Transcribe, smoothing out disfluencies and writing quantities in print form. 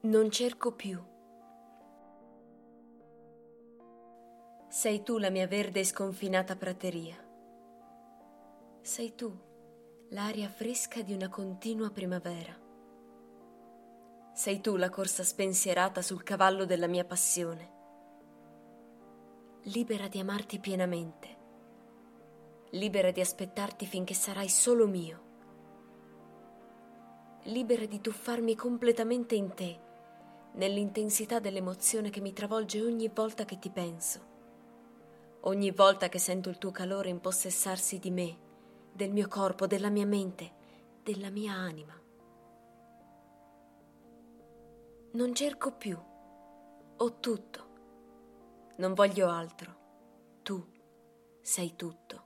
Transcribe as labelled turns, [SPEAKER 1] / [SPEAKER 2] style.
[SPEAKER 1] Non cerco più. Sei tu la mia verde e sconfinata prateria. Sei tu l'aria fresca di una continua primavera. Sei tu la corsa spensierata sul cavallo della mia passione. Libera di amarti pienamente. Libera di aspettarti finché sarai solo mio. Libera di tuffarmi completamente in te, nell'intensità dell'emozione che mi travolge ogni volta che ti penso. Ogni volta che sento il tuo calore impossessarsi di me, del mio corpo, della mia mente, della mia anima. Non cerco più. Ho tutto. Non voglio altro. Tu sei tutto.